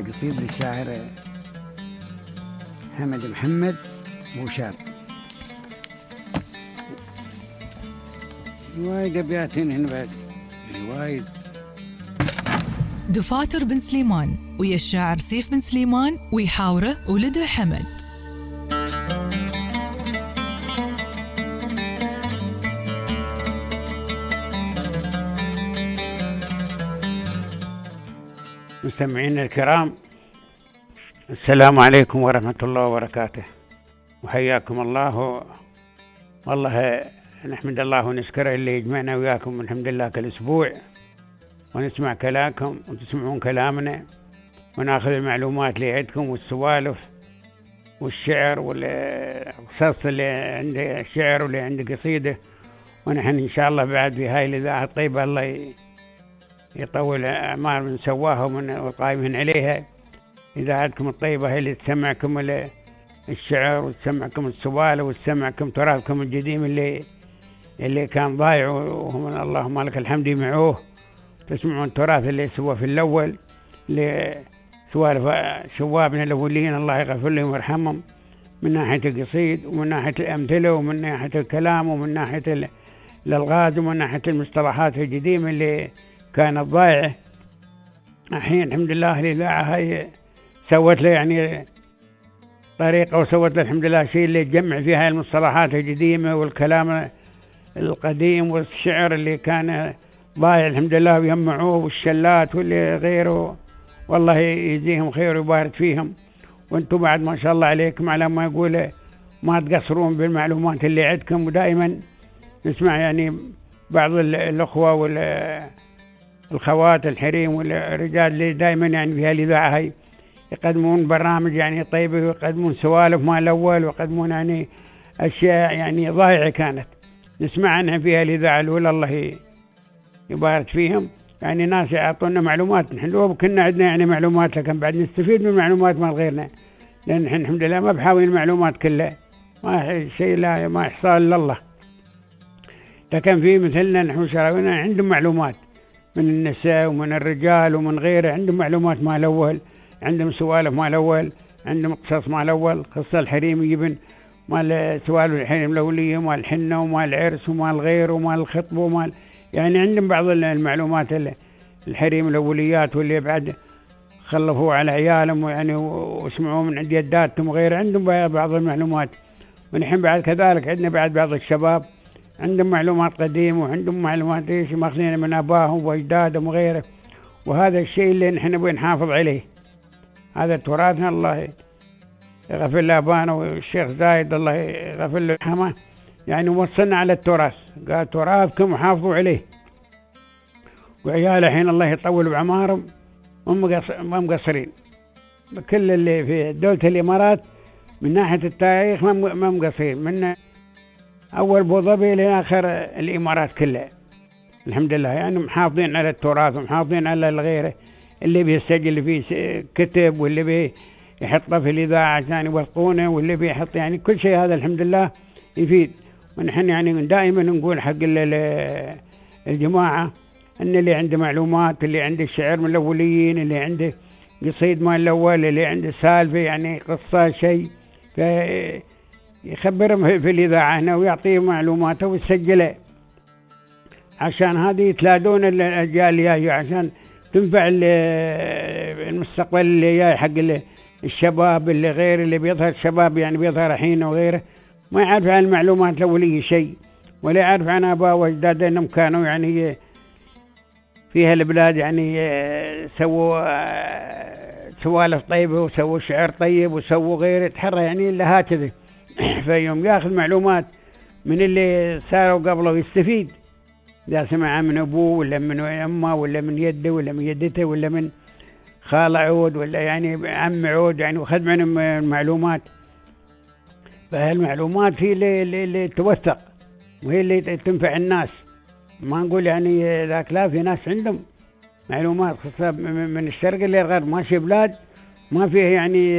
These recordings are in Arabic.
قصيد للشاعر حمد محمد بوشاب. وايد أبيات هنا بعد وايد. دفاتر بن سليمان ويا الشاعر سيف بن سليمان ويحاوره ولده حمد. مستمعين الكرام، السلام عليكم ورحمة الله وبركاته، وحياكم الله. والله نحمد الله ونشكره اللي يجمعنا وياكم الحمد لله كل أسبوع، ونسمع كلامكم وتسمعون كلامنا، وناخذ المعلومات اللي عندكم والسوالف والشعر والقصص اللي عند الشعر واللي عند قصيدة. ونحن إن شاء الله بعد في هاي الإذاعة الطيبة الله يطول أعمار من سواها ومن القائمين عليها. إذاعتكم الطيبة هي اللي تسمعكم الشعر وتسمعكم السوالف وتسمعكم تراثكم القديم اللي كان ضايع، وهم اللهم لك الحمد يمعوه. تسمعون التراث اللي سوى في الأول، سوالف شوابنا الأولين الله يغفر لهم ويرحمهم، من ناحية القصيد ومن ناحية الأمثلة ومن ناحية الكلام ومن ناحية الألغاز ومن ناحية المصطلحات القديمة اللي كانت ضايعة. الحين الحمد لله الإذاعة هي سوت له يعني طريقة، وسوت له الحمد لله شيء اللي يجمع فيها المصطلحات القديمة والكلام القديم والشعر اللي كان ضايع الحمد لله ويجمعوه، والشلات واللي غيره. والله يجزيهم خير ويبارك فيهم. وانتم بعد ما شاء الله عليكم على ما يقول ما تقصرون بالمعلومات اللي عندكم، ودائما نسمع يعني بعض الأخوة والخوات الحريم والرجال اللي دائما يعني في الإذاعة هاي يقدمون برامج يعني طيبة، ويقدمون سوالف مال الأول، ويقدمون يعني أشياء يعني ضايعة كانت نسمع عنها في الإذاعة الأولى. الله يبارك فيهم. يعني ناس يعطونا معلومات، نحن لو كنا عندنا يعني معلومات لكن بعد نستفيد من معلومات مال غيرنا، لأن نحن الحمد لله ما بحاول المعلومات كلها، ما شيء لا ما يحصل إلا الله. لكن في مثلنا نحن شراوينا عندهم معلومات من النساء ومن الرجال ومن غيره، عندهم معلومات مال الأول، عندهم سوالف مال الأول، عندهم قصص مال الأول، قصة الحريم يجيبن مال سوالف الحريم الأولية مال الحنة ومال العرس ومال غيره ومال الخطبة ومال يعني عندهم بعض المعلومات الحريم الأوليات واللي بعد خلفوا على عيالهم ويعني وسمعوا من عند جداتهم وغيره، عندهم بعض المعلومات. ونحن بعد كذلك عندنا بعض الشباب عندهم معلومات قديمة وعندهم معلومات ايش ماخذين من ابائهم واجدادهم وغيره. وهذا الشيء اللي نحن نبغى نحافظ عليه، هذا تراثنا الله يغفر له ابانا والشيخ زايد الله يغفر له يرحمه، يعني وصلنا على التراث، قال تراثكم حافظوا عليه. وعياله الحين الله يطول بعمارهم ما مقصرين، كل اللي في دولة الإمارات من ناحية التاريخ ما مقصرين، من أول أبو ظبي لآخر الإمارات كلها الحمد لله، يعني محافظين على التراث ومحافظين على الغيره، اللي بيسجل فيه كتب واللي بيحطه في الإذاعة عشان يوثقونه واللي بيحط يعني كل شيء، هذا الحمد لله يفيد. ونحن يعني دائما نقول حق الجماعة أن اللي عنده معلومات، اللي عنده الشعر من الأوليين، اللي عنده قصيد مال الأول، اللي عنده سالفة يعني قصة شيء، يخبرهم في الإذاعة هنا ويعطيهم معلوماته ويسجله، عشان هذه يتلادون الأجيال اللي جاية، عشان تنفع المستقبل اللي جاي حق الشباب اللي غير اللي بيظهر الشباب يعني بيظهر الحين وغيره، ما يعرف عن المعلومات الأولية شيء، ولا يعرف عن آباء وأجداد أنهم كانوا يعني فيها البلاد يعني سووا سوالف طيبة وسووا شعر طيب وسووا غيره تحرى يعني إلا هكذا. فيوم ياخذ معلومات من اللي صاروا قبله ويستفيد، إذا سمع من أبوه ولا من أمه ولا من يده ولا من يدته ولا من خال عود ولا يعني عم عود يعني، وخذ منهم المعلومات. فالمعلومات هي اللي توثق وهي اللي تنفع الناس. ما نقول يعني ذاك، لا، في ناس عندهم معلومات خاصة من الشرق اللي الغرب، ماشي بلاد ما فيه يعني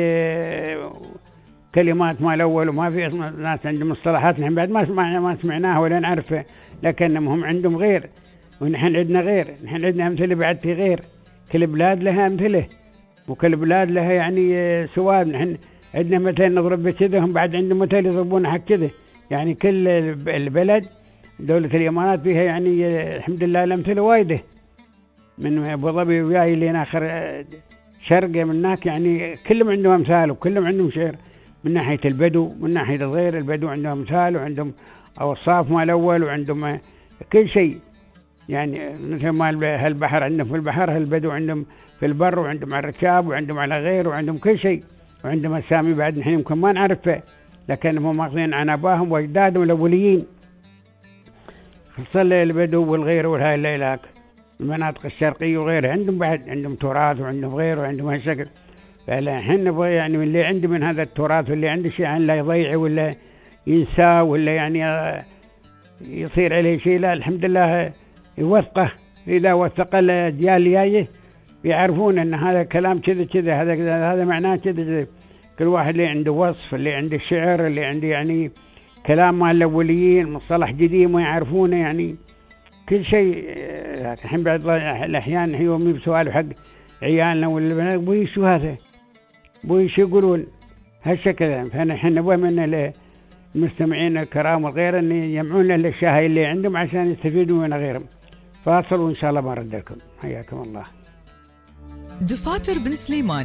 كلمات مال الأول، وما في ناس عندهم مصطلحات نحن بعد ما سمعناها ولا نعرفها، لكنهم هم عندهم غير ونحن عندنا غير، نحن عندنا أمثلة بعد في غير، كل بلاد لها أمثلة. وكل بلاد لها يعني سواد. نحن عندنا مثل نضرب بكذا، هم بعد عندهم مثل يضربون حق كذا. يعني كل البلد دولة الإمارات فيها يعني الحمد لله الأمثلة وايدة، من أبو ظبي وياي اللي آخر شرقة من هناك، يعني كلهم عندهم أمثال وكلهم عندهم شعر، من ناحية البدو من ناحية الغير. البدو عندهم أمثال وعندهم أوصاف مال الأول وعندهم كل شيء. يعني مثل ما هالبحر عندهم في البحر، هالبدو عندهم في البر، وعندهم على الركاب وعندهم على غير، وعندهم كل شيء، وعندهم أسامي بعد نحن يمكن ما نعرفها، لكنهم ماخذين عن أباهم وأجدادهم الأوليين. خصوصا البدو والغير والهاي الليلات المناطق الشرقية وغيرها، عندهم بعد عندهم تراث وعندهم غيره وعندهم هالشكل. فالحين نبغى يعني من اللي عنده من هذا التراث واللي عنده شيء لا يضيعه ولا ينساه ولا يعني يصير عليه شيء، لا الحمد لله يوثقه. إذا وثق الأجيال اللي جايه يعرفون أن هذا كلام كذا كذا، هذا معناه كذا كذا. كل واحد اللي عنده وصف، اللي عنده الشعر، اللي عنده يعني كلام مال الأوليين، مصطلح قديم ويعرفونه يعني كل شيء. الحين بعض الأحيان نحن يومي بسؤال حق عيالنا ولا البنات، بوي شو هذا، بوي شو يقولون هالشكل. فنحن نبغى من المستمعين الكرام وغيره أن يجمعون له الأشياء هاي اللي عندهم عشان يستفيدوا من غيرهم. فاصل وإن شاء الله ما رد لكم. حياكم الله. دفاتر بن سليمان.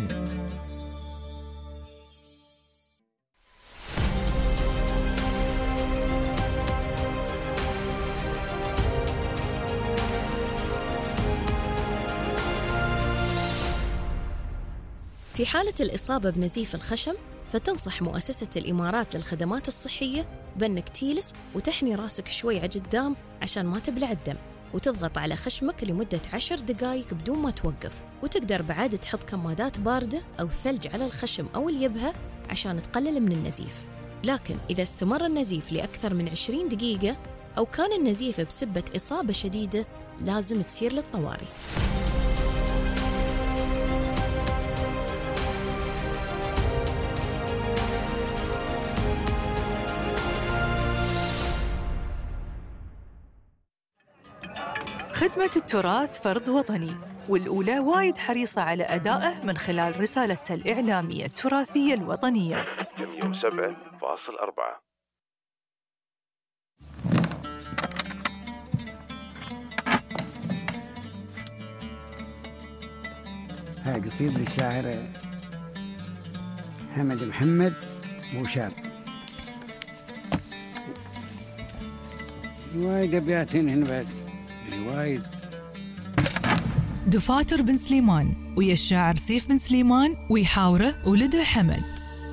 في حالة الإصابة بنزيف الخشم، فتنصح مؤسسة الإمارات للخدمات الصحية بأنك تجلس وتحني راسك شوي على قدام عشان ما تبلع الدم، وتضغط على خشمك لمدة 10 دقائق بدون ما توقف. وتقدر بعد تحط كمادات باردة أو ثلج على الخشم أو اليبهة عشان تقلل من النزيف. لكن إذا استمر النزيف لأكثر من 20 دقيقة أو كان النزيف بسبة إصابة شديدة، لازم تسير للطوارئ. خدمة التراث فرض وطني، والأولى وايد حريصة على أدائه من خلال رسالتها الإعلامية التراثية الوطنية 107.4. هاي قصيدة للشاعر حمد محمد موشاب. وايد أبيات هنا بعد وايد. دفاتر بن سليمان ويا الشاعر سيف بن سليمان ويحاوره ولده حمد.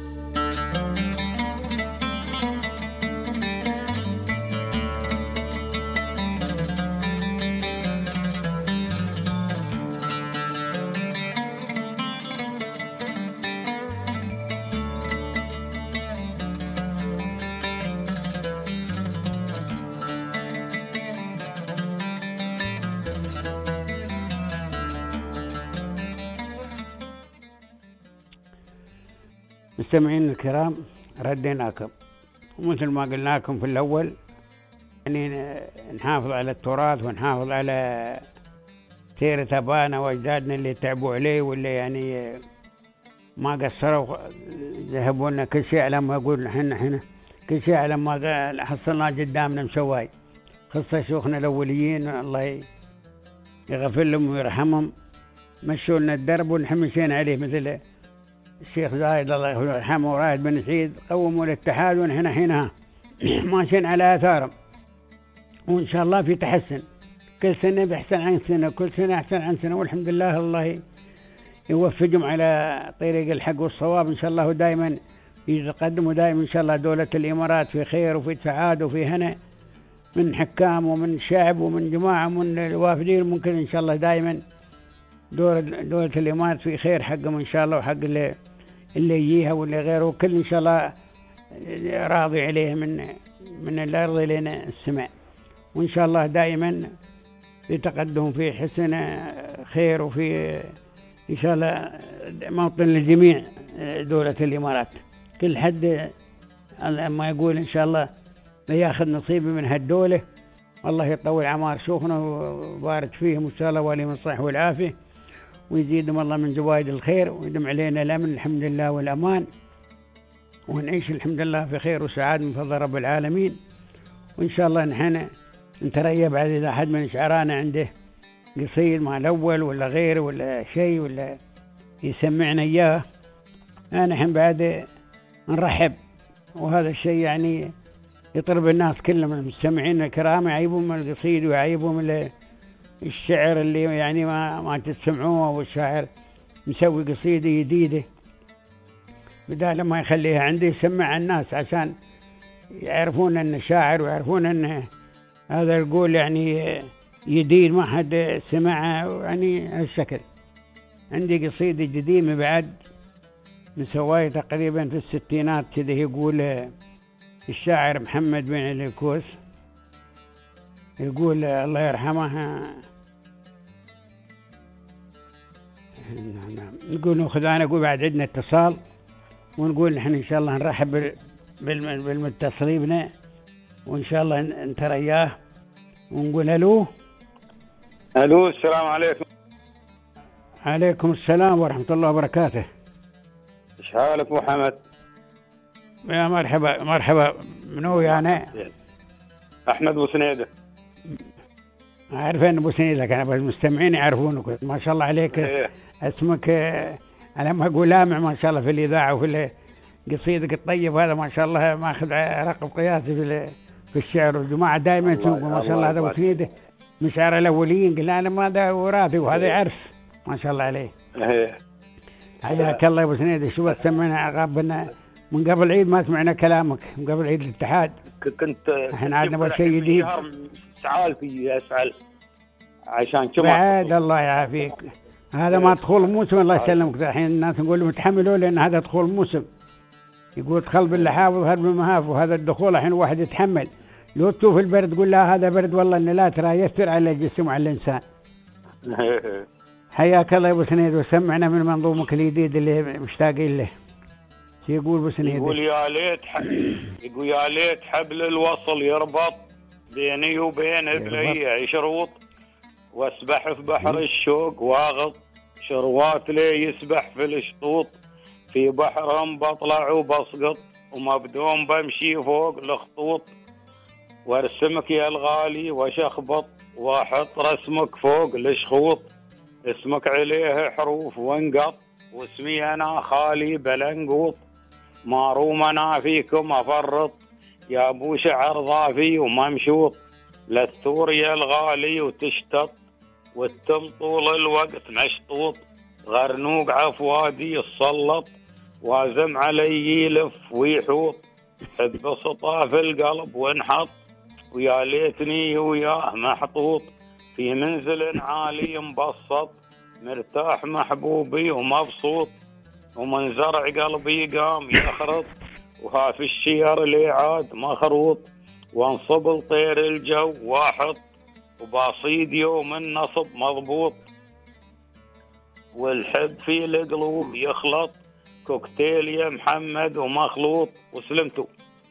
مستمعين الكرام، رديناكم ومثل ما قلنا لكم في الأول، يعني نحافظ على التراث ونحافظ على سيرة أبانا وأجدادنا اللي تعبوا عليه واللي يعني ما قصروا، ذهبوا لنا كل شيء على ما يقول نحن كل شيء على ما حصلنا قدامنا مسواي. خصة شيوخنا الأوليين الله يغفر لهم ويرحمهم، مشوا لنا الدرب ونحن مشينا عليه، مثل الشيخ زايد الله يرحمه ورائد بن سعيد قوموا الاتحاد ونحن حينها ماشيين على آثارهم، وإن شاء الله في تحسن، كل سنة بأحسن عن سنة، كل سنة أحسن عن سنة، والحمد لله الله يوفقهم على طريق الحق والصواب إن شاء الله، ودائما يتقدموا دائما إن شاء الله. دولة الإمارات في خير وفي سعادة وفي هنا، من حكام ومن شعب ومن جماعة ومن الوافدين، ممكن إن شاء الله دائما دولة الإمارات في خير حقهم إن شاء الله، وحق اللي يجيها واللي غيره، كل إن شاء الله راضي عليه من الأرض إلى السماء، وإن شاء الله دائما في تقدم في حسن خير، وفي إن شاء الله موطن لجميع دولة الإمارات. كل حد ما يقول إن شاء الله ياخذ نصيبه من هالدولة، والله يطول عمار شيوخنا وبارك فيهم إن شاء الله، وليهم الصحة والعافية، ويزيدهم الله من زوايد الخير، ويدم علينا الأمن الحمد لله والأمان، ونعيش الحمد لله في خير وسعادة من فضل رب العالمين. وإن شاء الله نحن نتريى بعد إذا أحد من شعرانا عنده قصيد مع الأول ولا غيره ولا شيء ولا يسمعنا إياه، نحن بعد نرحب. وهذا الشيء يعني يطرب الناس كلهم المستمعين الكرام، يعيبهم القصيد ويعيبهم الشعر اللي يعني ما تسمعوه، والشاعر مسوي قصيدة جديدة بدال ما يخليها عنده يسمع الناس عشان يعرفون أنه شاعر ويعرفون أنه هذا القول يعني جديد ما حد سمعه يعني هالشكل. عندي قصيدة جديدة بعد مسواية تقريبا في الستينات كده، يقول الشاعر محمد بن الكوس، يقول الله يرحمه، نقول ناخذ أنا أقول بعد عندنا اتصال، ونقول نحن إن شاء الله نرحب بالمتصلين بنا، وإن شاء الله نترياه ونقول ألو. ألو، السلام عليكم. عليكم السلام ورحمة الله وبركاته. إيش حالك أبو حمد؟ يا مرحبا مرحبا، منو يعني؟ أحمد بوسنيدة. عارفين بوسنيدة أنا، بس المستمعين يعرفونك ما شاء الله عليك. إيه. اسمك أنا ما أقول لامع ما شاء الله في الإذاعة وفي قصيدك الطيب هذا ما شاء الله، ماخذ رقم قياسي في الشعر، والجماعة دائما يسوقوا ما شاء الله. هذا بوسنيدة من شعر الأولين، قلنا أنا ما هذا وراثي وهذا يعرف ما شاء الله عليه. إيه. حياك الله يا ابو سنيد. شو سمعنا قبلنا من قبل العيد، ما سمعنا كلامك من قبل عيد الاتحاد. كنت احنا عندنا شيء جديد. سعال في اسال عشان كم بعد الله يعافيك. هذا ما دخول موسم الله يسلمك. الحين الناس نقول متحملوا لان هذا دخول موسم، يقول دخل باللحاف وهرب بالمهاف، وهذا الدخول الحين واحد يتحمل. لو تشوف البرد تقول لا هذا برد والله انه لا ترى يثر على الجسم وعلى الانسان. حياك الله يا ابو سنيد، وسمعنا من منظومك الجديد اللي مشتاقين له. شو يقول ابو سنيد؟ يقول يا ليت حبل الوصل يربط بيني وبين ابلي شروط، واسبح في بحر الشوق واغط شروات لي يسبح في الشطوط، في بحرهم بطلع وبسقط ومبدوم بمشي فوق الخطوط، وارسمك يا الغالي وشخبط واحط رسمك فوق الشخوط، اسمك عليه حروف وانقط واسمي انا خالي بلنقوط، ماروم انا فيكم افرط يا ابو شعر ضافي وممشوط، للثور يا الغالي وتشتط والتم طول الوقت مشطوط، غرنوق عفوادي السلط وازم علي يلف ويحوط، حب سطا في القلب وانحط ويا ليتني وياه محطوط، في منزل عالي مبسط مرتاح محبوبي ومبسوط، ومن زرع قلبي قام يخرط وها في الشير لي عاد مخروط، وانصب لطير الجو واحط وباصيد يوم النصب مضبوط، والحب في القلوب يخلط كوكتيل يا محمد ومخلوط. وسلمتوا.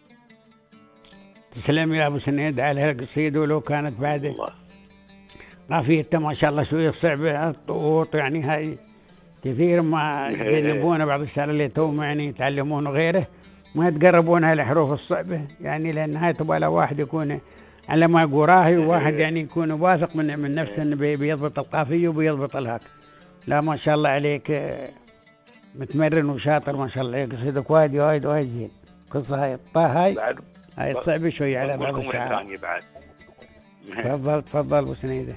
تسلم يا ابو سنيد على القصيدة، ولو كانت بعد قافيته ما شاء الله شوية صعبة الضغوط، يعني هاي كثير ما يجنبون بعض الشعر اللي توم يعني يتعلمون غيره ما يتقربون على الحروف الصعبة، يعني لأن هاي تبغى له واحد يكون على ما قراهي، وواحد يعني يكون واثق من نفسه انه بيضبط القافية وبيضبط الهاك. لا ما شاء الله عليك متمرن وشاطر ما شاء الله عليك، قصيدك وايد وايد وايد زين. قصة هاي الطه هاي صعبة شوية على بعض الشعر. تفضل ابو سنيدة.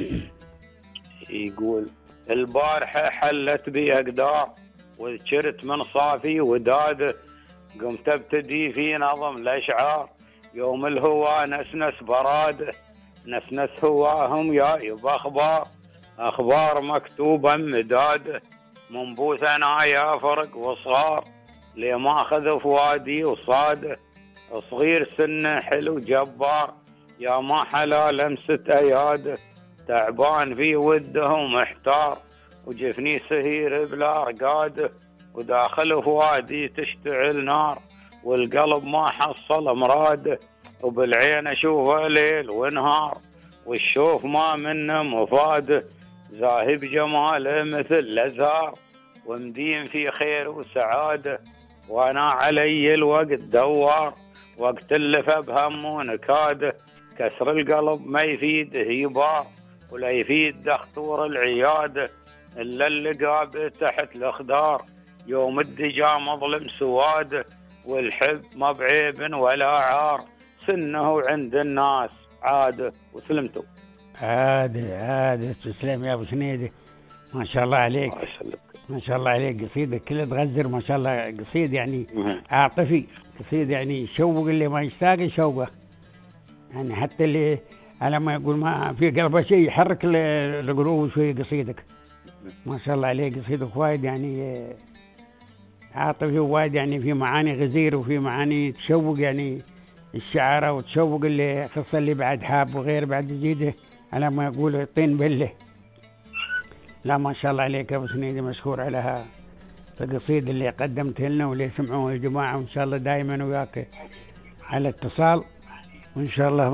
يقول البارحة حلت بي أقدار وذكرت من صافي وداده، قمت ابتدي في نظم الأشعار يوم الهوى نسنس براده، نسنس هواهم يا يبا أخبار مكتوبة مداده، منبوس أنا يا فرق وصغار لما أخذ فؤادي وصاده، صغير سنه حلو جبار يا ما حلا لمسة أياده، تعبان في وده ومحتار وجفني سهير بلا رقاده، وداخل فؤادي تشتعل نار والقلب ما حصل مراده، وبالعين اشوفه ليل ونهار والشوف ما منه مفاده، زاهب جماله مثل الأزهار، ومدين في خير وسعادة، وأنا علي الوقت دوار، وقت اللف بهم ونكاده، كسر القلب ما يفيد هيبار، ولا يفيد دختور العيادة، إلا اللقاب تحت الأخدار، يوم الدجا مظلم سواده، والحب ما بعيب ولا عار، سنه عند الناس عاده. وسلمتوا. عادي تسلم يا ابو سنيدي، ما شاء الله عليك. الله يسلمك. ما شاء الله عليك، قصيدك كله تغزر ما شاء الله، قصيد يعني عاطفي، قصيد يعني يشوق اللي ما يشتاق يشوقه، يعني حتى اللي على ما يقول ما في قلبه شيء يحرك القلوب شوي. قصيدك ما شاء الله عليك، قصيدك وايد يعني عاطفي، وايد يعني في معاني غزير، وفي معاني تشوق يعني الشعراء، وتشوق اللي خصوصا اللي بعد حاب وغير بعد يزيده على ما يقول الطين بله. لا ما شاء الله عليك يا ابو سنيدي، مشكور على القصيدة اللي قدمتها لنا واللي سمعوها يا جماعة، وان شاء الله دائما وياك على اتصال، وان شاء الله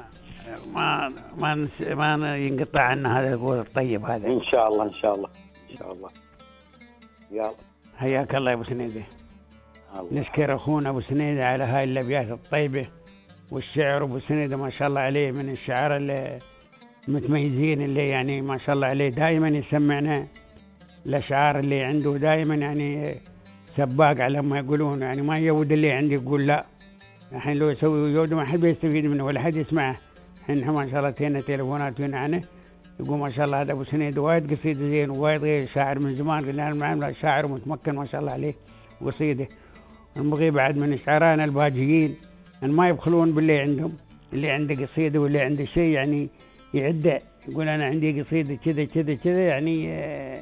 ما ينقطع عنا هذا القول الطيب هذا ان شاء الله. ان شاء الله ان شاء الله. يلا حياك الله يا ابو سنيدي. الله. نشكر اخونا ابو سنيدي على هاي الابيات الطيبة، والشعر ابو سنيدي ما شاء الله عليه من الشعراء اللي متميزين، اللي يعني ما شاء الله عليه دائما يسمعنا الاشعار اللي عنده، دائما يعني سباق على ما يقولون، يعني ما يود اللي عندي يقول لا. الحين لو يسوي يود ما حد يستفيد منه ولا حد يسمعه. الحين ما شاء الله تينا تليفونات عنه يقول ما شاء الله هذا ابو سنيد وايد قصيدة زين، ووايد غير شاعر من زمان، قلنا المعاملة شاعر متمكن ما شاء الله عليه قصيدة. نبغي بعد من شعرانا الباجيين ان ما يبخلون باللي عندهم، اللي عنده قصيدة واللي عنده شيء يعني يعده، يقول انا عندي قصيدة كذا كذا كذا، يعني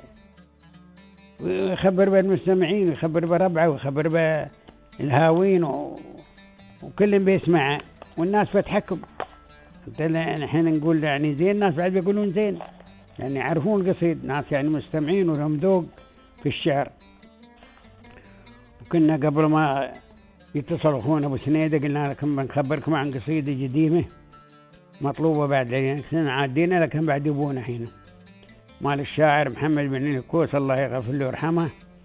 ويخبر بالمستمعين ويخبر بربعه ويخبر بالهاوين وكل بيسمعه، والناس بتحكم. الحين نقول يعني زين، الناس بعد بيقولون زين، يعني يعرفون القصيد، ناس يعني مستمعين ولهم ذوق في الشعر. وكنا قبل ما يتصل اخونا ابو سنيدة قلنا لكم بنخبركم عن قصيدة قديمة مطلوبة بعد يعني سنة عادينا، لكن بعد يبونا هنا مال الشاعر محمد بن الكوس الله يغفر له ويرحمه.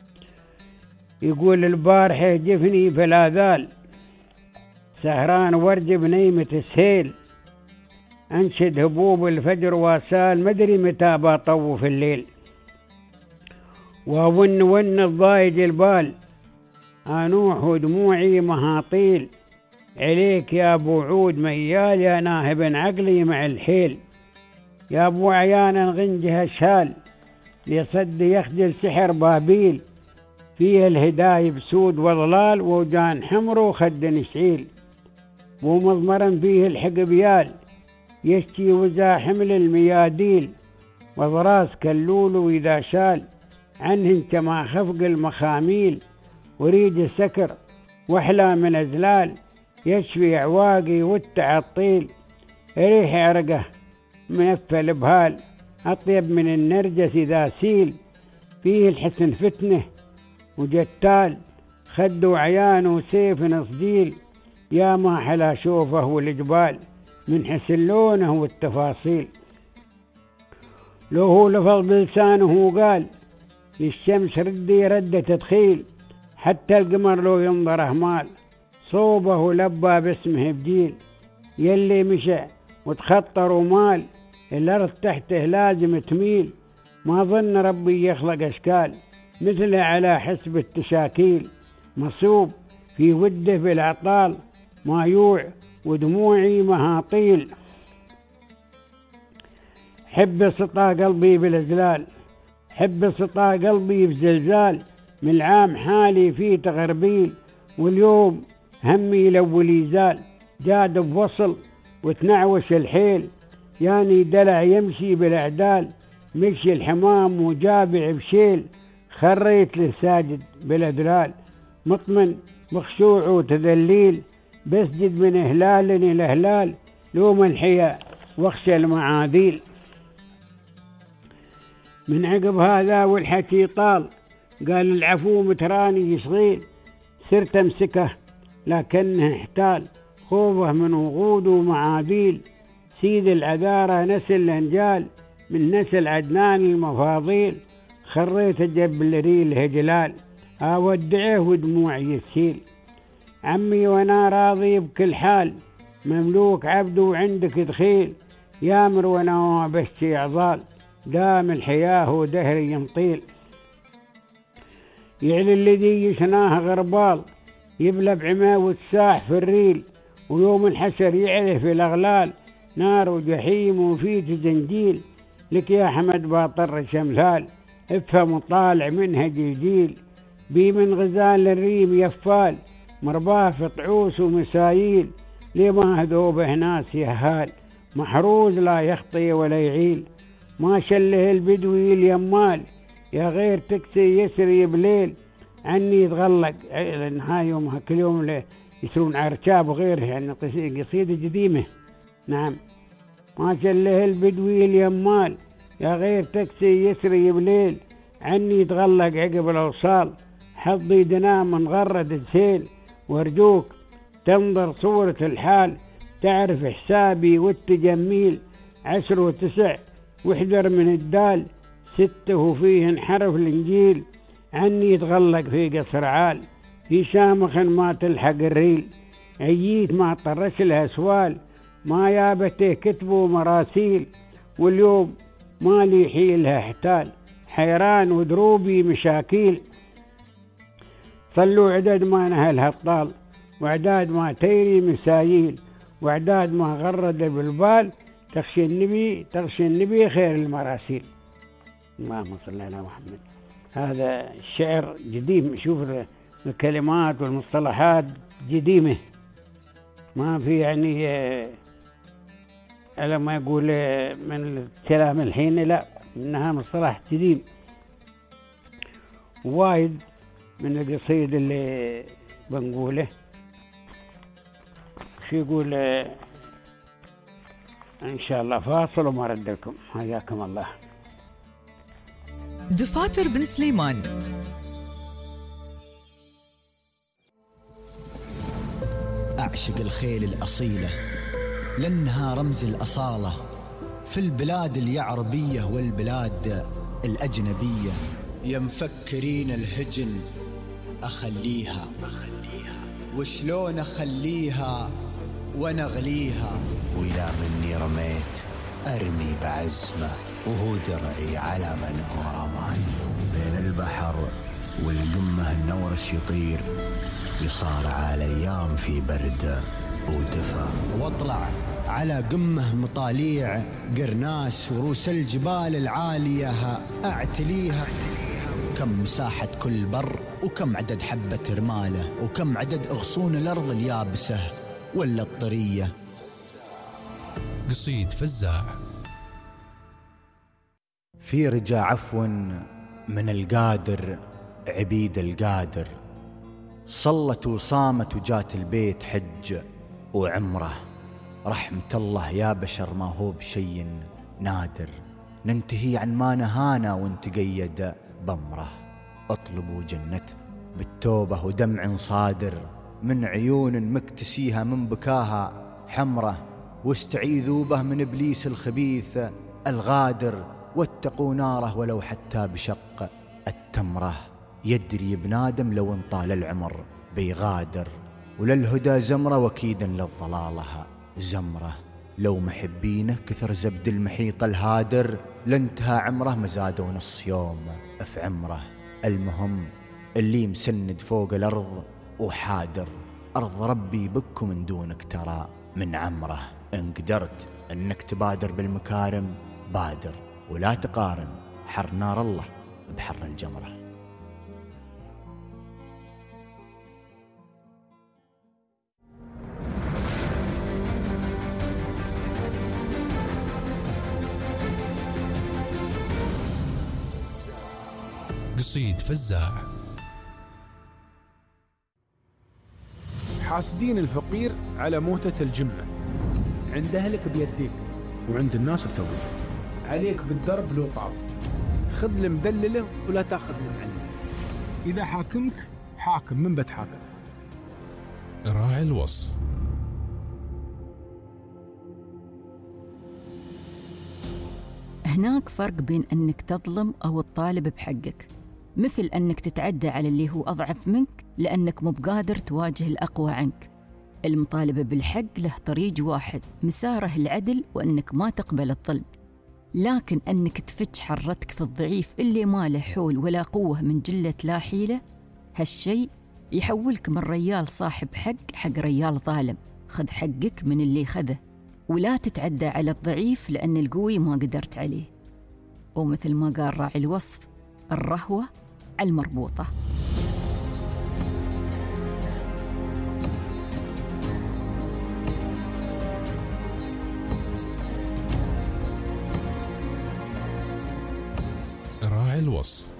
يقول البارحة جفني فلا ذال، سهران ورد بنيمة السيل، أنشد هبوب الفجر واسال، مدري متى بطوف الليل، وون الضايج البال، أنوح دموعي مهاطيل، عليك يا أبو عود ميال، يا ناهب عقلي مع الحيل، يا أبو عيانا غنجها الشال، لصد يخجل سحر بابيل، فيه الهداي بسود وضلال، وجان حمر وخد نشعيل، ومضمرا فيه الحقبيال، يشتي وزا حمل المياديل، وضراس كاللول وإذا شال، عنهن كما خفق المخاميل، وريد السكر وأحلى من أزلال، يشفي عواقي والتعطيل، ريح عرقه منفل بهال، أطيب من النرجس إذا سيل، فيه الحسن فتنه وجتال، خد عيان وسيف نصديل، يا ما حلا شوفه والجبال، من حسن لونه والتفاصيل، لو هو لفظ بلسانه قال، للشمس ردي رد تدخيل، حتى القمر لو ينظر أهمال، صوبه لبى باسمه بجيل، يلي مشى وتخطر ومال، الأرض تحته لازم تميل، ما ظن ربي يخلق أشكال، مثله على حسب التشاكيل، مصوب في وده بالعطال، ما يوع ودموعي مهاطيل، حب سطى قلبي بالإزلال، حب سطى قلبي بزلزال، من العام حالي في تغربيل، واليوم همي لو يزال، جاد بوصل وتنعوش الحيل، يعني دلع يمشي بالأعدال، مشي الحمام وجابع بشيل، خريت للساجد بالأدلال، مطمن مخشوع وتذليل، بسجد من إهلال إلى إهلال، لوم الحياء واخشى المعاذيل. من عقب هذا والحكي طال، قال العفو متراني صغير، سرت امسكه لكنه احتال، خوفه من وغود ومعابيل، سيد العذارى نسل الانجال، من نسل عدنان المفاضيل، خريت الجبلري الهجلال، أودعه ودموعي يسيل. عمي وانا راضي بكل حال، مملوك عبد وعندك دخيل، يامر وانا بشتي عضال، دام الحياة ودهري يمطيل. يعلي الذي يشناه غربال، يبلى بعماه وتساح في الريل، ويوم الحسر يعلي في الأغلال، نار وجحيم وفيه زنجيل. لك يا حمد باطر شمثال، افهم وطالع منها جيل، بي من غزال الريم يفال، مرباه في طعوس ومسايل. لما هذوبه ناس يهال، محروز لا يخطي ولا يعيل. ما شله البدوي اليمال، يا غير تكسي يسري بليل. عني يتغلق هاي يومها كل يوم يسرون عرشاب وغيره، يعني قصيدة قديمة. نعم. ما شله البدوي اليمال، يا غير تكسي يسري بليل. عني يتغلق عقب الأوصال، حظي دنا من غرد السيل. وارجوك تنظر صورة الحال، تعرف حسابي والتجميل. 10 و9 واحذر من الدال، 6 وفيهن حرف الإنجيل. عني يتغلق في قصر عال، في شامخ ما تلحق الريل. عييت ما طرش لها سوال، ما يابته كتبوا مراسيل. واليوم ما لي حيلها احتال، حيران ودروبي مشاكيل. صلوا عدد ما نهلها الطال، وعداد ما تيري مسايل. وعداد ما غرد بالبال، تخشى النبي خير المراسيل. اللهم صل على محمد. هذا الشعر قديم، شوف الكلمات والمصطلحات قديمة، ما في يعني على ما يقول من الكلام الحين، لا، إنها مصطلح قديم. وايد من القصيد اللي بنقوله. شو يقول إن شاء الله فاصل وما ردكم. حياكم الله. دفاتر بن سليمان. أعشق الخيل الأصيلة لأنها رمز الأصالة في البلاد اليعربية والبلاد الأجنبية. يا مفكرين الهجن أخليها، وشلون أخليها ونغليها، وإلى مني رميت أرمي بعزمة، وهو درعي على من هو رماني. بين البحر والقمة النورش يطير، يصارع الأيام في برد ودفا، واطلع على قمة مطاليع قرناس وروس الجبال العالية أعتليها. كم مساحة كل بر، وكم عدد حبة رمالة، وكم عدد أغصون الأرض اليابسة ولا الطرية. قصيد فزاع. في رجا عفو من القادر عبيد القادر، صلت وصامت وجات البيت حج وعمره. رحمة الله يا بشر ما هو بشي نادر، ننتهي عن ما نهانا ونتقيد بمره. اطلبوا جنته بالتوبة ودمع صادر، من عيون مكتسيها من بكاها حمره. واستعيذوا به من إبليس الخبيث الغادر، واتقوا ناره ولو حتى بشق التمره. يدري بنادم لو انطال العمر بيغادر، وللهدى زمرة وكيدا للضلالها زمرة. لو محبينه كثر زبد المحيط الهادر، لانتهى عمره مزادوا نص يوم في عمره. المهم اللي مسند فوق الأرض وحادر، أرض ربي بك من دونك ترى من عمره. إن قدرت أنك تبادر بالمكارم بادر، ولا تقارن حر نار الله بحر الجمرة. قصيد فزاع. حاسدين الفقير على موتة الجمعة، عند أهلك بيديك وعند الناس بثوبك. عليك بالدرب لو طاب، خذ المدللة ولا تاخذ المعللة. إذا حاكمك حاكم من بتحاكم. راعي الوصف. هناك فرق بين أنك تظلم أو تطالب بحقك، مثل أنك تتعدى على اللي هو أضعف منك لأنك مو بقادر تواجه الأقوى عنك. المطالبة بالحق له طريق واحد، مساره العدل وأنك ما تقبل الظلم. لكن أنك تفتش حرتك في الضعيف اللي ما له حول ولا قوة من جلة لا حيلة، هالشيء يحولك من ريال صاحب حق ريال ظالم. خذ حقك من اللي خذه، ولا تتعدى على الضعيف لأن القوي ما قدرت عليه. ومثل ما قال راعي الوصف، الرهوة على المربوطة. راعي الوصف.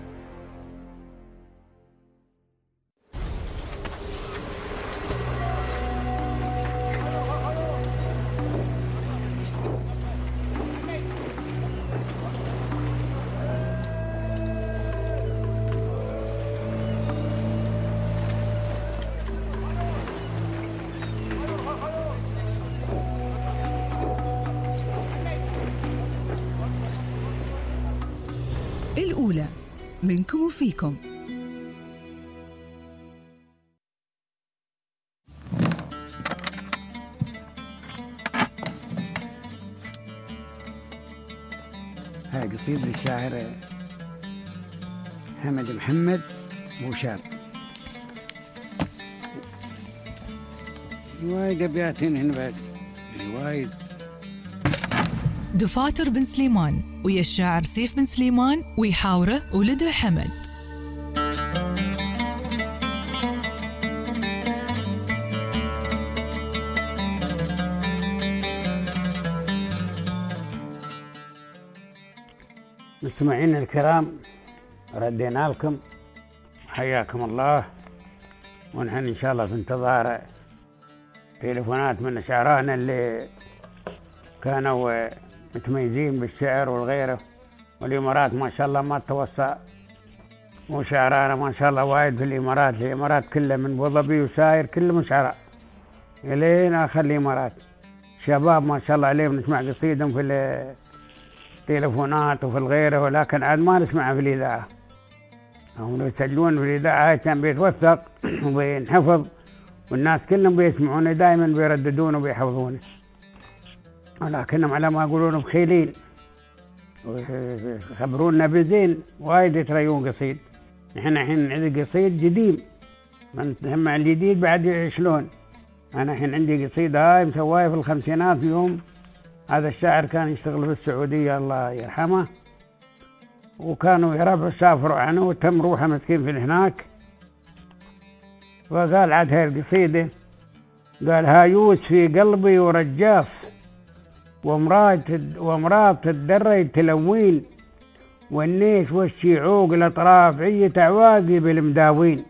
الأولى منكم وفيكم. هاي قصيدة للشاعر حمد محمد بوشاب. وايد أبيات هنا بعد، وايد. دفاتر بن سليمان ويا الشاعر سيف بن سليمان ويحاوره ولده حمد. مستمعين الكرام، ردينا لكم، حياكم الله. ونحن إن شاء الله في انتظار تليفونات من شعرانا اللي كانوا متميزين بالشعر والغيره. والإمارات ما شاء الله ما توسع، وشعرانا ما شاء الله وايد في الإمارات كلها من أبو ظبي وساير كلهم شعراء إلين آخر الإمارات. شباب ما شاء الله عليهم نسمع قصيدهم في التليفونات وفي الغيره، ولكن عاد ما نسمعها في الإذاعة. هم يسجلون في الإذاعة كان بيتوثق وبينحفظ، والناس كلهم بيسمعونه دائما، بيرددونه وبيحفظونه، ولكنهم على ما يقولون بخيلين ويخبرونا بزين وايد يتريون قصيد. نحن الحين عندي قصيد جديد، من هم الجديد بعد شلون. أنا الحين عندي قصيدة هاي مسواها في الخمسينات، في يوم هذا الشاعر كان يشتغل في السعودية الله يرحمه، وكانوا يربعوا سافروا عنه وتم روحه مسكين في هناك. وقال عاد هاي القصيدة، قال هايوس في قلبي ورجاف، ومرات الدري تلوين، والنيش والشيعوق الأطراف عية عواقي بالمداوين،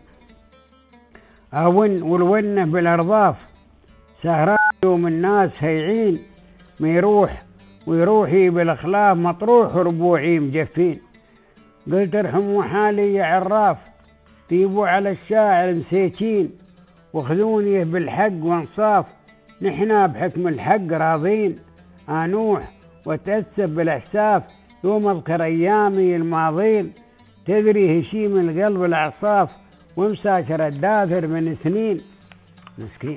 أون والونة بالأرضاف، سهران يوم الناس هيعين، ميروح ويروحي بالأخلاف مطروح ربوعي مجفين. قلت ارحموا حالي يا عراف، طيبوا على الشاعر مسيكين، وخذوني بالحق وانصاف، نحنا بحكم الحق راضين. أنوح وتأسف بالإحساف يوم أذكر أيامي الماضين، تدري هشيم القلب الأعصاف، ومساشر الداثر من سنين. مسكين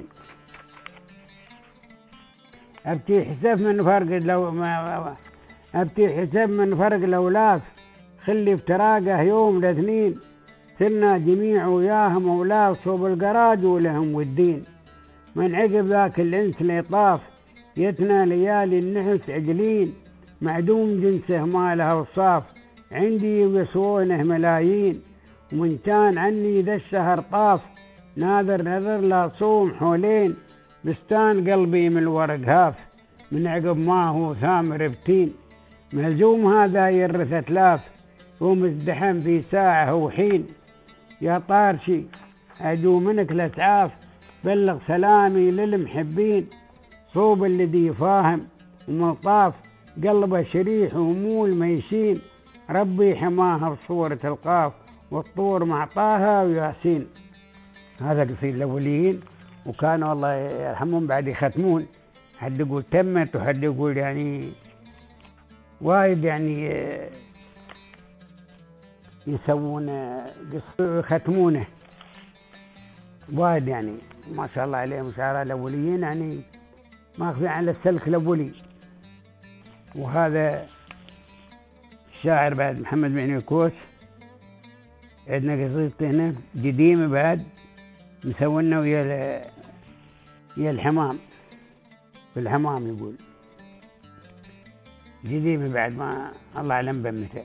أبتي حساب من فرق لو ما أبتي حساب من فرق الأولاف، خلي افتراقه يوم الاثنين، سرنا جميع وياهم أولاد صوب القراج ولهم والدين. من عقب ذاك الإنس ليطاف، يتنا ليالي النحس عجلين، معدوم جنسه ما له أوصاف، عندي يسوونه ملايين. ومن كان عني ذا الشهر طاف، ناظر نظر لا صوم حولين، بستان قلبي من الورق هاف، من عقب ما هو ثامر بتين. مهزوم هذا يرث أتلاف، ومزدحم في ساعة وحين. يا طارشي أدو منك لتعاف، بلغ سلامي للمحبين، صوب الذي فاهم ومطاف، قلبه شريح ومول ميشين. ربي حماها بصورة القاف، والطور مع طه وياسين. هذا قصيد الأولين، وكانوا الله يرحمهم بعد يختمون، حد يقول تمت وحد يقول يعني وايد يعني يسوون يختمونه وايد يعني ما شاء الله عليهم شعراء الأوليين يعني ماخذين على السلك الأولي. وهذا الشاعر بعد محمد بن يكوس عندنا قصيدته هنا قديمة بعد مسوينا ويا الحمام في الحمام يقول قديمة بعد ما الله أعلم بمتى.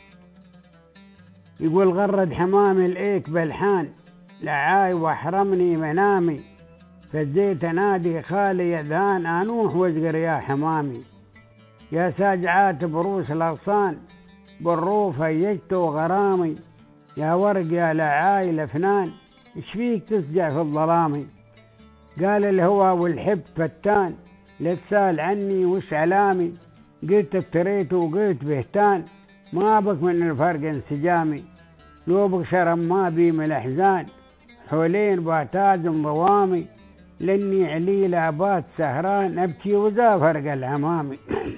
يقول غرد حمامي الإيك بالحان لعاي واحرمني منامي فزيت نادي خالي يذان أنوح وازقر يا حمامي يا ساجعات بروس الأغصان بالروف هيجت غرامي يا ورق يا لعاي الأفنان ايش فيك تسجع في الظلامي قال الهوى والحب فتان لا تسال عني وش علامي قلت افتريت وقلت بهتان ما بك من الفرق انسجامي لو بك شرم ما بي من الأحزان حولين بعتازم ضوامي لاني عليل ابات سهران ابكي وذا فرق العمامي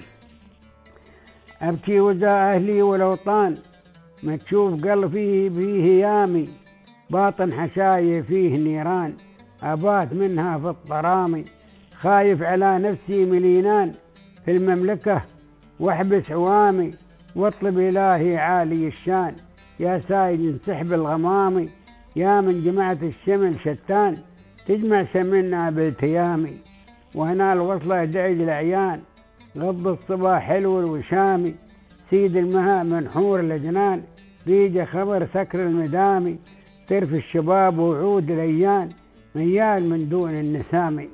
ابكي وذا اهلي والاوطان ما تشوف قلبي فيه هيامي باطن حشاي فيه نيران ابات منها في الطرامي خايف على نفسي ملينان في المملكة واحبس عوامي واطلب الهي عالي الشان يا سايد انسحب الغمامي يا من جماعة الشمل شتان تجمع سمنا بالتيامي وهنا الوصلة دعج العيان غض الصباح حلو الوشامي سيد المها من حور الأجنان بيجي خبر سكر المدامي ترف الشباب وعود الأيان ميال من دون النسامي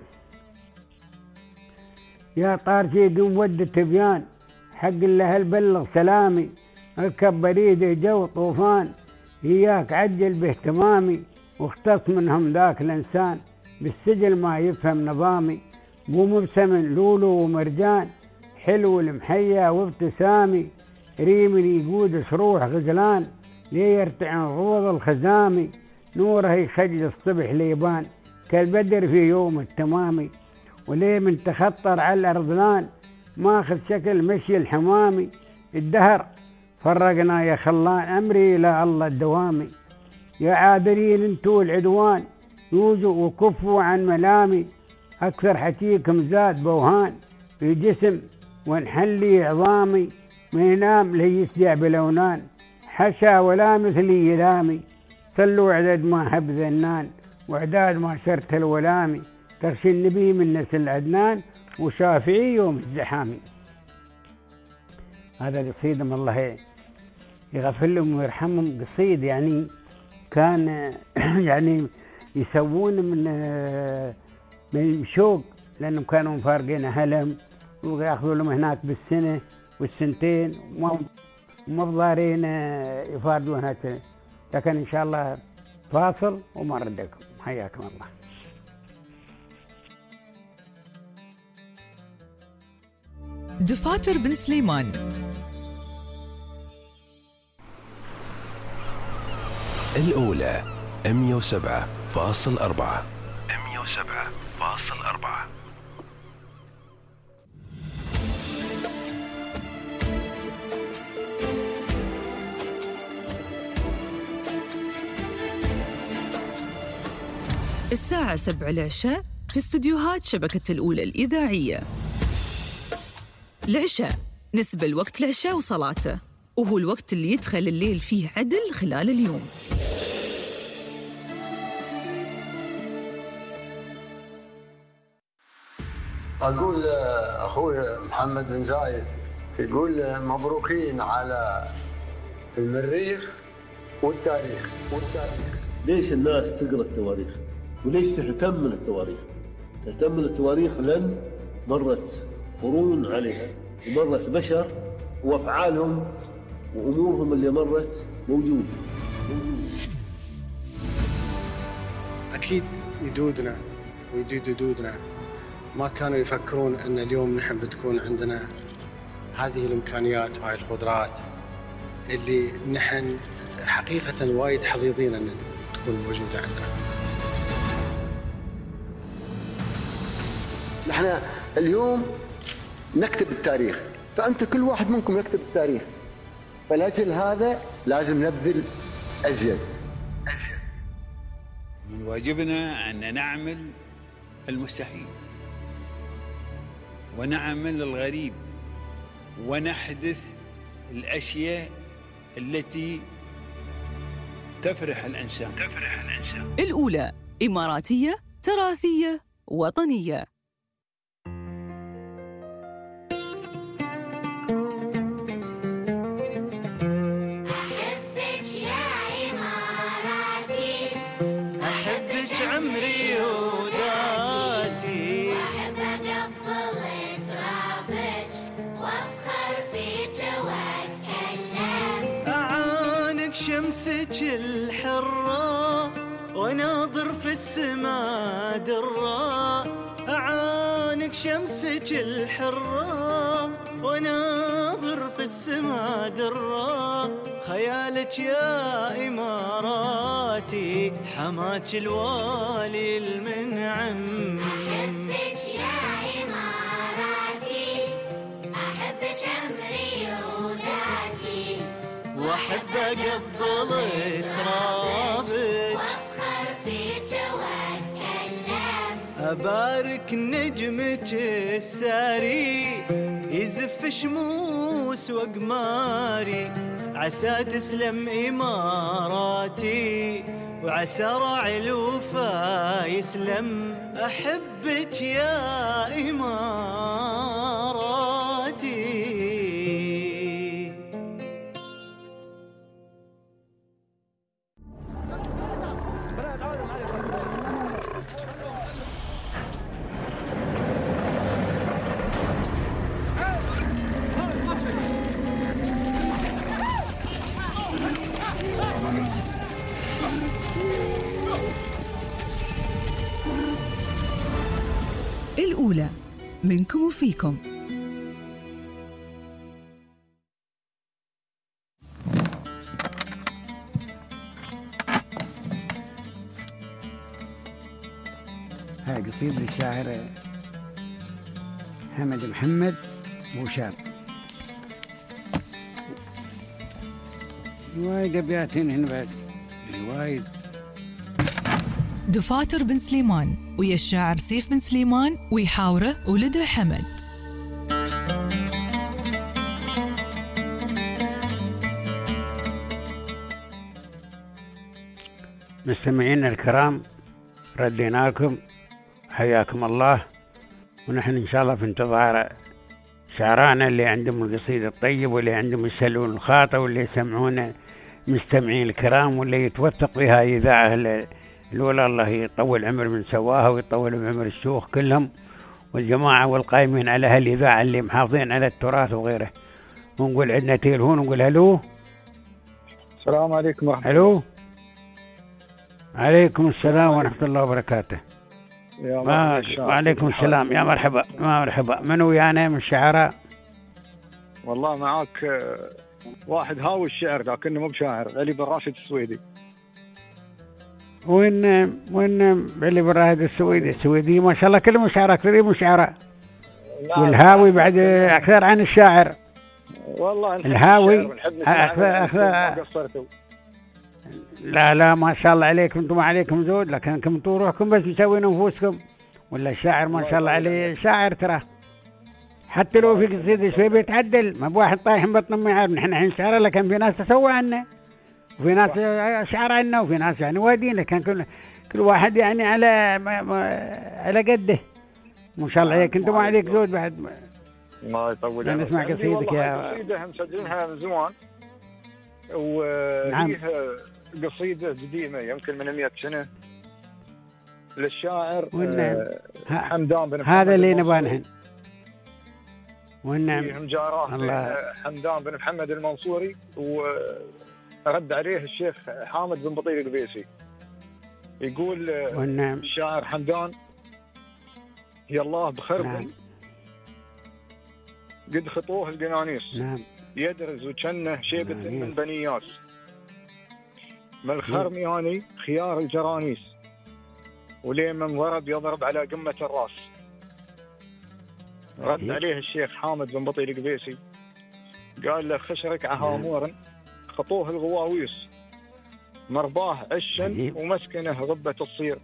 يا طارشي قم ود التبيان حق الله بلغ سلامي اركب بريد جو طوفان إياك عجل باهتمامي واختص منهم ذاك الإنسان بالسجل ما يفهم نظامي قوم بسمن لولو ومرجان حلو المحيا وابتسامي ريم يقود شروح غزلان ليه يرتعن روض الخزامي نوره يخجل الصبح ليبان كالبدر في يوم التمامي وليه من تخطر على الأرضلان ماخذ شكل مشي الحمامي الدهر فرقنا يا خلان أمري إلى الله الدوامي يا عادلين انتو العدوان يوزوا وكفوا عن ملامي أكثر حكيكم زاد بوهان في جسم وانحلي عظامي ما ينام ليسجع بلونان حشا ولا مثلي يلامي صلوا عدد ما هب ذنان وعداد ما شرت الولامي ترشي النبي من نسل عدنان وشافعي يوم الزحامي. هذا قصيدة من الله يغفر لهم ويرحمهم قصيد يعني كان يعني يسوون من شوق لأنهم كانوا مفارقين أهلهم ويأخذوا لهم هناك بالسنة والسنتين وما بضارين يفارقوا هناك. لكن إن شاء الله فاصل وما ردكم. حياكم الله. دفاتر بن سليمان الأولى 107.4 الساعة 7 العشاء في استديوهات شبكة الأولى الإذاعية. العشاء نسبة الوقت العشاء وصلاته، وهو الوقت اللي يدخل الليل فيه عدل خلال اليوم. أقول أخوي محمد بن زايد يقول مبروكين على المريخ والتاريخ. ليش الناس تقرأ التواريخ؟ وليش تهتم من التواريخ؟ تهتم من التواريخ لأن مرت قرون عليها ومرت بشر وأفعالهم وأمورهم اللي مرت موجودة. أكيد جدودنا وجدودنا ما كانوا يفكرون أن اليوم نحن بتكون عندنا هذه الإمكانيات وهذه القدرات اللي نحن حقيقة وايد حظيظين أن تكون موجودة عندنا. نحن اليوم نكتب التاريخ فأنت كل واحد منكم يكتب التاريخ، فلأجل هذا لازم نبذل أزيد. من واجبنا أن نعمل المستحيل ونعمل الغريب ونحدث الأشياء التي تفرح الإنسان. الأولى إماراتية تراثية وطنية. شمسك الحرة وناظر في السما درة، أعانق شمسك الحرة وناظر في السما درة، خيالك يا إماراتي حماك الوالي المنعم. أحبك يا إماراتي، أحبك عمري وذاتي، وأحب أقبل ترابك وأفخر فيك وأتكلم. أبارك نجمك الساري يزف شموس وقماري، عسى تسلم إماراتي وعسى راعي الوفا يسلم. أحبك يا إماراتي. الأولى منكم وفيكم. هاي قصيدة للشاعر حمد محمد بوشاب. وايد أبيات هنا بعد، وايد. دفاتر بن سليمان ويا الشاعر سيف بن سليمان ويحاوره ولده حمد. مستمعينا الكرام، ردينا لكم، حياكم الله، ونحن إن شاء الله في انتظار شعرانا اللي عندهم القصيد الطيب، واللي عندهم يسألون الخاطئ، واللي يسمعون مستمعين الكرام، واللي يتوثق بها إذاعة الأولى. الله يطول عمر من سواها ويطول عمر الشيوخ كلهم والجماعة والقائمين على هالإذاعة اللي محافظين على التراث وغيره. ونقول عندنا تليفون، نقول هلو. السلام عليكم ورحمة الله. هلو. عليكم السلام ورحمة الله وبركاته. وعليكم السلام. يا مرحبا ما مرحبا. من ويانا من الشعراء؟ والله معاك واحد هاوي الشعر لكنه مو بشاعر، علي بن راشد السويدي. وين علي بن راشد السويدي ما شاء الله كلهم شعراء، كثير شعراء. والهاوي بعد أكثر عن الشاعر. والله الهاوي أكثر. لا ما شاء الله عليكم، انتم ما عليكم زود، لكن انكم روحكم بس مسوين انفسكم. ولا الشاعر ما شاء الله عليه شاعر، ترى حتى لو في قصيدة شوي بيتعدل، ما بواحد طايح بطن ما يعرف. نحن الحين شعر، لكن في ناس تسوى عنا، وفي ناس شعر عنا، وفي ناس يعني وادين، لكن كل واحد يعني على قده. ما شاء الله عليك، انتم ما عليك زود بعد. ما يطول عمرك. نسمع قصيدك يا قصيدة مسجلها من زمان، وليها قصيدة قديمة يمكن من 100 سنة للشاعر حمدان بن هذا اللي نبانهن. والنعم جاراه حمدان بن محمد المنصوري، ورد عليه الشيخ حامد بن بطيل القبيسي. يقول الشاعر حمدان: يا الله بخربن قد خطوه القنانيس، يدرز وجنه شيبة من بني ياس، من الخرمياني خيار الجرانيس، وليه من ضرب يضرب على قمة الراس. رد عليه الشيخ حامد بن بطيل القبيسي قال له خشرك عهامور خطوه الغواويس مرباه عشن ومسكنه غبة الصير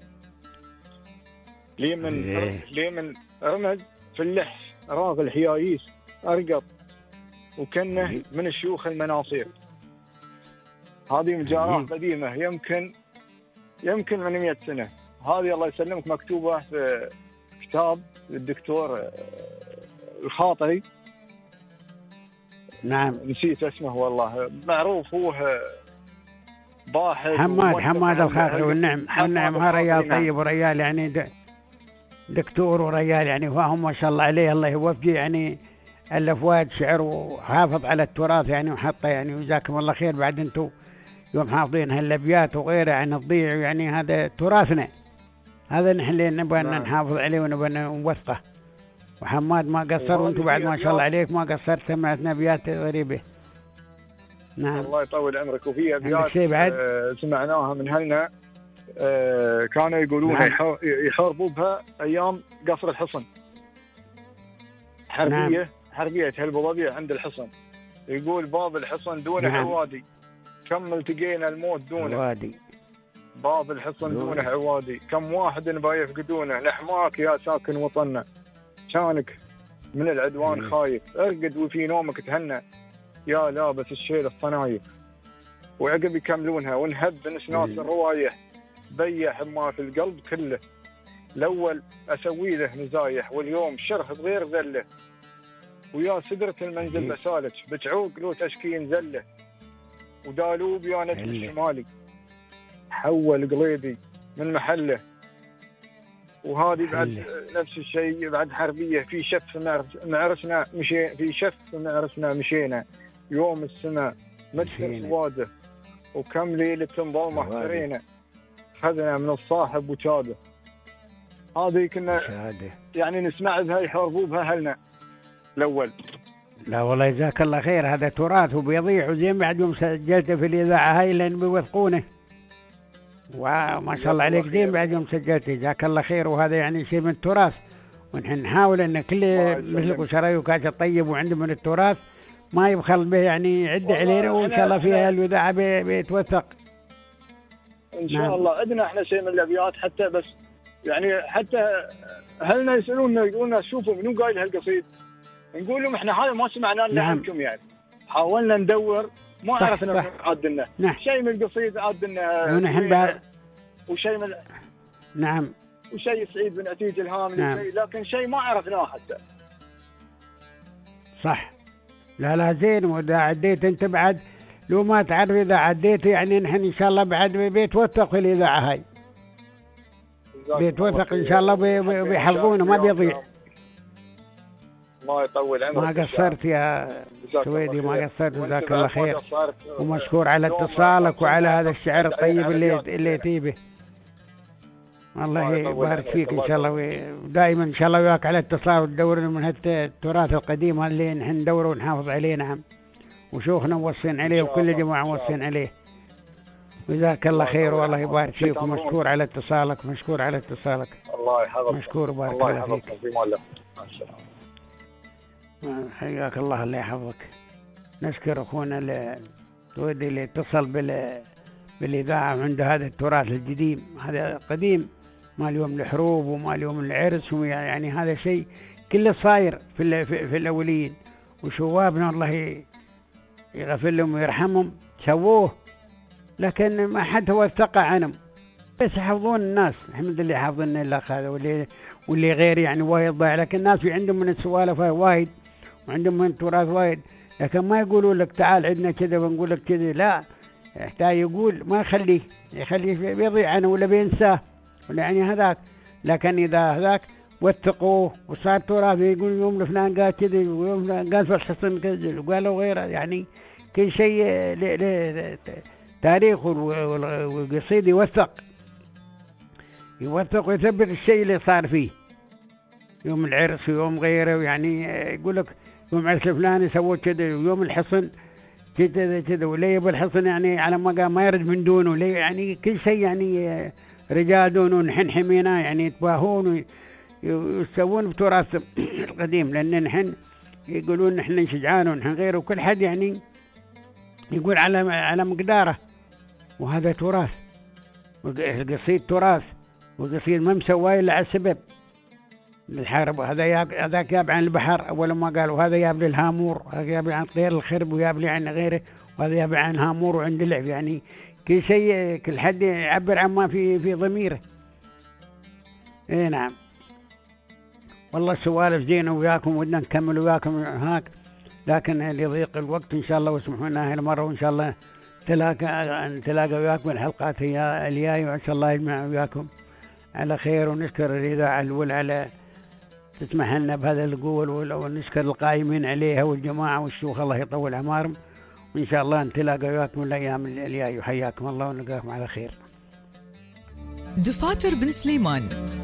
ليمن رمز في اللحف راغ الحياييس أرقط وكنه من الشيوخ المناصير. هذه مجارات قديمة يمكن من 100 سنة. هذه الله يسلمك مكتوبة في كتاب الدكتور الخاطري. نعم نسيت اسمه والله، معروف هو باحث حماد الخاطري. والنعم ها ريال طيب وريال يعني دكتور وريال يعني فاهم ما شاء الله عليه، الله يوفقه يعني ألف وايد شعر وحافظ على التراث يعني وحطه يعني وجزاكم الله خير. بعد انتم يوم حافظين هالابيات وغيره يعني تضيع يعني هذا تراثنا، هذا نحن اللي نبغى نحافظ عليه ونبغى نوثقه. وحماد ما قصر وانتم بعد ما شاء الله عليك ما قصرت، سمعتنا ابيات غريبه. نعم الله يطول عمرك. وفي ابيات سمعناها من هلنا كانوا يقولون يحاربوا بها ايام قصر الحصن، حربيه هالبضبيع عند الحصن. يقول باب الحصن دونه عوادي كم التقينا الموت دونه عوادي، باب الحصن دونه عوادي كم واحد نبا يفقدونه، نحماك يا ساكن وطننا كانك من العدوان خايف، ارقد وفي نومك تهنى يا لابس الشيل الصنايف. وعقب يكملونها ونهب نسناس الروايح بيح ما في القلب كله، الاول اسوي له نزايح واليوم شرح بغير ذله، ويا سدرة المنزل بسالك بتعوق لو تشكين زله، ودالوب يا نجم الشمالي حول قليدي من محله. وهذه بعد نفس الشيء بعد حربيه في شف معرسنا في شف معرسنا مشينا يوم السماء مدفر سواده، وكم ليله ظلمه احترينا خذنا من الصاحب وشاده. هذه كنا يعني نسمع بها يحاربوا بها اهلنا الاول. لا والله جزاك الله خير، هذا تراث وبيضيع. وزين بعد يوم سجلته في الاذاعه هاي لان بيوثقونه، وما شاء الله عليك زين بعد يوم سجلته جزاك الله خير. وهذا يعني شيء من التراث، ونحن نحاول ان كل مثلكم شراي وكاش الطيب وعنده من التراث ما يبخل به يعني يعد علينا، وان شاء الله فيها الاذاعه بيتوثق ان شاء الله. عندنا احنا شيء من الابيات حتى بس يعني حتى اهلنا يسالوننا يقولون شوفوا منو قايل هالقصيد، نقول لهم احنا هذا ما سمعناه الا عنكم يعني. حاولنا ندور ما عرفنا عادنا شيء من القصيد عادنا ونحن وشيء من نعم وشيء سعيد بن عتيج الهاملي شيء، لكن شيء ما عرفناه حتى. صح. لا زين. واذا عديت انت بعد لو ما تعرف اذا عديت يعني نحن ان شاء الله بعد بيتوثق في الاذاعه هاي، بيتوثق ان شاء الله بيحفظونه ما بيضيع. ما يطول عمرك. ما قصرت يا سويدي ما قصرت جزاك الله خير، ومشكور على اتصالك وعلى هذا الشعر الطيب اللي تيبه. الله يبارك فيك ان شاء الله، ودائما ان شاء الله وياك على اتصال وتدور من التراث القديم اللي نحن ندوره ونحافظ عليه. نعم وشوخنا موصين عليه وكل جماعه موصين عليه. جزاك الله خير والله يبارك فيك، ومشكور على اتصالك مشكور على اتصالك. الله يحفظك. مشكور بارك الله فيك. حياك الله الله يحفظك. نشكر اخونا السويدي اللي اتصل بالاذاعه وعنده هذا التراث القديم، هذا قديم ما اليوم الحروب وما اليوم العرس، يعني هذا شيء كله صاير في الاولين، وشوابنا الله يغفر لهم ويرحمهم سووه، لكن ما حد وثق عنهم. بس يحفظون الناس الحمد لله، حافظين الا هذا واللي غير يعني وايد ضايع، لكن الناس في عندهم من السوالف وايد وعندهم من التراث وايد، لكن ما يقولوا لك تعال عندنا كذا ونقول لك كذا، لا يحتاج يقول ما يخليه بيضيع عنه ولا بينساه ولا يعني هذاك. لكن إذا هذاك وثقوه وصار تراث يقول يوم فلان قال كذا ويوم فلان قال في الحصن كذا وقالوا غيره، يعني كل شيء تاريخ والقصيد يوثق ويثبت الشيء اللي صار فيه يوم العرس ويوم غيره. يعني يقول لك يوم عرس الفلاني سووا كذا ويوم الحصن كذا وليه بالحصن يعني على ما يرد من دونه ليه، يعني كل شيء يعني رجال دونه نحن حمينا يعني يتباهون يسوون بتراث القديم، لأن نحن يقولون نحن نشجعان ونحن غيره، وكل حد يعني يقول على مقداره، وهذا تراث، القصيد تراث، والقصيد ما مسواه إلا على السبب الحرب. هذاك ياب عن البحر أول ما قالوا، هذا ياب للهامور، هذا ياب عن طير الخرب، وياب لي عن غيره، وهذا ياب عن هامور وعند لعب. يعني كل شيء كل حد يعبر عن ما في ضميره. اي نعم، والله السوالف زينة وياكم، ودنا نكمل وياكم هاك، لكن لضيق الوقت إن شاء الله واسمحوا لنا هاي المرة، وإن شاء الله نتلاقى وياكم الحلقات هي الجاية، وإن شاء الله يجمع وياكم على خير. ونشكر الإذاعة الأولى على تسمح لنا بهذا القول، ونشكر القائمين عليها والجماعة والشيوخ، الله يطول أعمارهم، وإن شاء الله نتلاقى وياكم الأيام الجاية، وحياكم الله ونلقاكم على خير. دفاتر بن سليمان